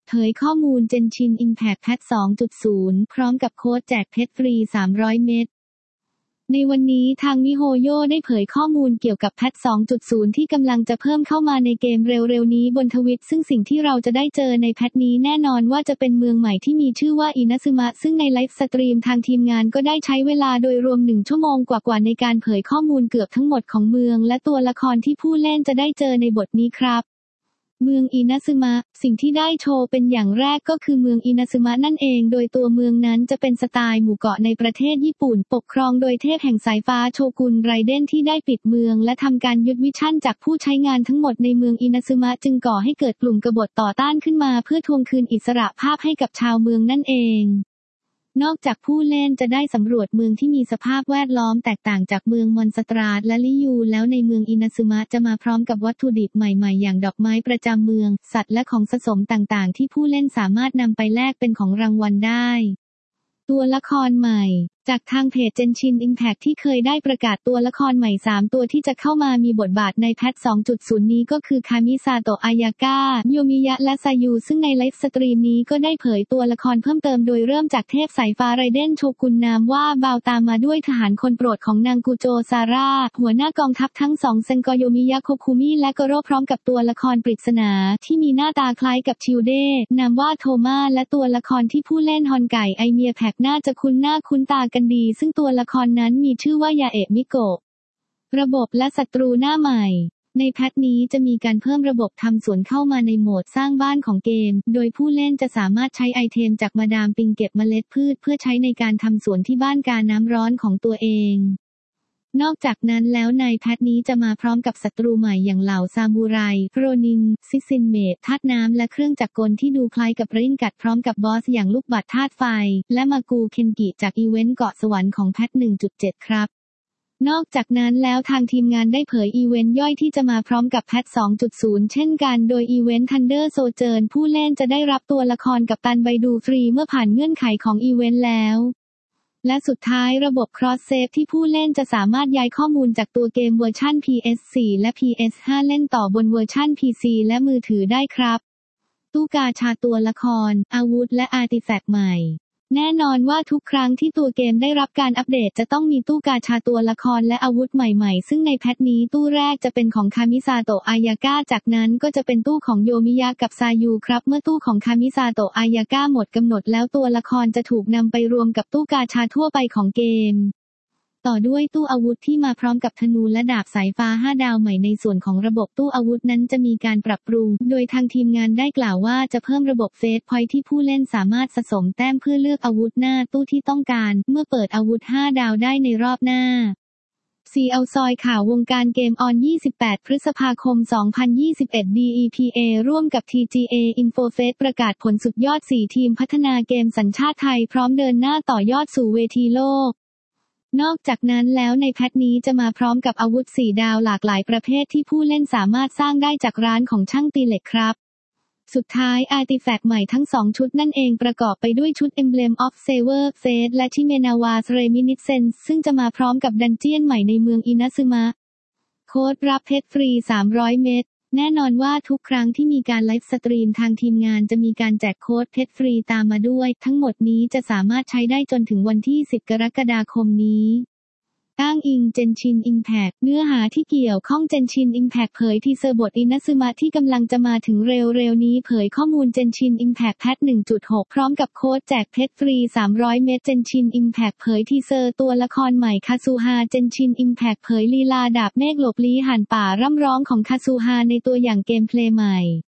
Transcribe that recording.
เผยข้อมูล Genshin Impact Patch 2.0 พร้อมกับโค้ดแจกเพชรฟรี300เม็ดในวันนี้ทางมิโฮโยได้เผยข้อมูลเกี่ยวกับแพท 2.0 ที่กำลังจะเพิ่มเข้ามาในเกมเร็วๆนี้บนทวิตซึ่งสิ่งที่เราจะได้เจอในแพทนี้แน่นอนว่าจะเป็นเมืองใหม่ที่มีชื่อว่าอินาซึมะซึ่งในไลฟ์สตรีมทางทีมงานก็ได้ใช้เวลาโดยรวม1 ชั่วโมงกว่าๆในการเผยข้อมูลเกือบทั้งหมดของเมืองและตัวละครที่ผู้เล่นจะได้เจอในบทนี้ครับเมืองอินาซึมะสิ่งที่ได้โชว์เป็นอย่างแรกก็คือเมืองอินาซึมะนั่นเองโดยตัวเมืองนั้นจะเป็นสไตล์หมู่เกาะในประเทศญี่ปุ่นปกครองโดยเทพแห่งสายฟ้าโชกุนไรเดนที่ได้ปิดเมืองและทำการยึดวิชั่นจากผู้ใช้งานทั้งหมดในเมืองอินาซึมะจึงก่อให้เกิดกลุ่มกบฏต่อต้านขึ้นมาเพื่อทวงคืนอิสระภาพให้กับชาวเมืองนั่นเองนอกจากผู้เล่นจะได้สำรวจเมืองที่มีสภาพแวดล้อมแตกต่างจากเมืองมอนสตราดและลิยูแล้วในเมืองอินาซึมะจะมาพร้อมกับวัตถุดิบใหม่ๆอย่างดอกไม้ประจำเมืองสัตว์และของสะสมต่างๆที่ผู้เล่นสามารถนำไปแลกเป็นของรางวัลได้ตัวละครใหม่จากทางเพจ Genshin Impact ที่เคยได้ประกาศตัวละครใหม่3ตัวที่จะเข้ามามีบทบาทในแพท 2.0 นี้ก็คือคามิซาโตะอายากะโยมิยะและซายูซึ่งในไลฟ์สตรีมนี้ก็ได้เผยตัวละครเพิ่มเติมโดยเริ่มจากเทพสายฟ้าไรเดนโชกุนนามว่าบาวตามมาด้วยทหารคนโปรดของนางกุโจซาร่าหัวหน้ากองทัพทั้ง2เซนกอโยมิยะโคคุมิและโกโร่พร้อมกับตัวละครปริศนาที่มีหน้าตาคล้ายกับชิลเดนามว่าโทมาและตัวละครที่ผู้เล่นฮอนไก่ไอเมียแพกน่าจะคุ้นหน้าคุ้นตากันดีซึ่งตัวละครนั้นมีชื่อว่ายาเอะมิโกะระบบและศัตรูหน้าใหม่ในแพทนี้จะมีการเพิ่มระบบทำสวนเข้ามาในโหมดสร้างบ้านของเกมโดยผู้เล่นจะสามารถใช้ไอเทมจากมาดามปิงเก็บเมล็ดพืชเพื่อใช้ในการทำสวนที่บ้านกาน้ำร้อนของตัวเองนอกจากนั้นแล้วในแพทนี้จะมาพร้อมกับศัตรูใหม่อย่างเหล่าซามูไรโรนินซิซินเมดธาตุน้ำและเครื่องจักรกลที่ดูคล้ายกับริ้งกัดพร้อมกับบอสอย่างลูกบัตรธาตุไฟและมากูเคนกิจากอีเวนต์เกาะสวรรค์ของแพท 1.7 ครับนอกจากนั้นแล้วทางทีมงานได้เผยอีเวนต์ย่อยที่จะมาพร้อมกับแพท 2.0 เช่นกันโดยอีเวนต์ Thunder Sojourn ผู้เล่นจะได้รับตัวละครกัปตันไบดูฟรีเมื่อผ่านเงื่อนไขของอีเวนต์แล้วและสุดท้ายระบบ Cross Save ที่ผู้เล่นจะสามารถย้ายข้อมูลจากตัวเกมเวอร์ชัน PS4 และ PS5 เล่นต่อบนเวอร์ชัน PC และมือถือได้ครับตู้กาชาตัวละครอาวุธและอาร์ติแฟกต์ใหม่แน่นอนว่าทุกครั้งที่ตัวเกมได้รับการอัปเดตจะต้องมีตู้กาชาตัวละครและอาวุธใหม่ๆซึ่งในแพทนี้ตู้แรกจะเป็นของคามิซาโตะอายากะจากนั้นก็จะเป็นตู้ของโยมิยะกับซายูครับเมื่อตู้ของคามิซาโตะอายากะหมดกำหนดแล้วตัวละครจะถูกนำไปรวมกับตู้กาชาทั่วไปของเกมต่อด้วยตู้อาวุธที่มาพร้อมกับธนูและดาบสายฟ้า5 ดาวใหม่ในส่วนของระบบตู้อาวุธนั้นจะมีการปรับปรุงโดยทางทีมงานได้กล่าวว่าจะเพิ่มระบบเฟสพอยท์ที่ผู้เล่นสามารถสะสมแต้มเพื่อเลือกอาวุธหน้าตู้ที่ต้องการเมื่อเปิดอาวุธ5 ดาวได้ในรอบหน้าเอาซอยข่าววงการเกมออน 28 พฤษภาคม 2021 DEPA ร่วมกับ TGA InfoFest ประกาศผลสุดยอด4ทีมพัฒนาเกมสัญชาติไทยพร้อมเดินหน้าต่อยอดสู่เวทีโลกนอกจากนั้นแล้วในแพทนี้จะมาพร้อมกับอาวุธ4 ดาวหลากหลายประเภทที่ผู้เล่นสามารถสร้างได้จากร้านของช่างตีเหล็กครับสุดท้ายอาร์ติแฟกต์ใหม่ทั้ง2ชุดนั่นเองประกอบไปด้วยชุด Emblem of Saver Fate และ Shimenawa's Reminiscence ซึ่งจะมาพร้อมกับดันเจียนใหม่ในเมืองอินาซึมะโค้ดรับเพชรฟรี300เม็ดแน่นอนว่าทุกครั้งที่มีการไลฟ์สตรีมทางทีมงานจะมีการแจกโค้ดเพชรฟรีตามมาด้วยทั้งหมดนี้จะสามารถใช้ได้จนถึงวันที่10 กรกฎาคมนี้อ้างอิง Genshin Impact เนื้อหาที่เกี่ยวข้อง Genshin Impact เผยทีเซอร์บทอินาซึมะที่กำลังจะมาถึงเร็วๆนี้เผยข้อมูล Genshin Impact Patch 1.6 พร้อมกับโค้ดแจกเพชรฟรี300เม็ด Genshin Impact เผยทีเซอร์ตัวละครใหม่คาซูฮา Genshin Impact เผยลีลาดาบเมฆหลบลี้หันป่าร่ำร้องของคาซูฮาในตัวอย่างเกมเพลย์ใหม่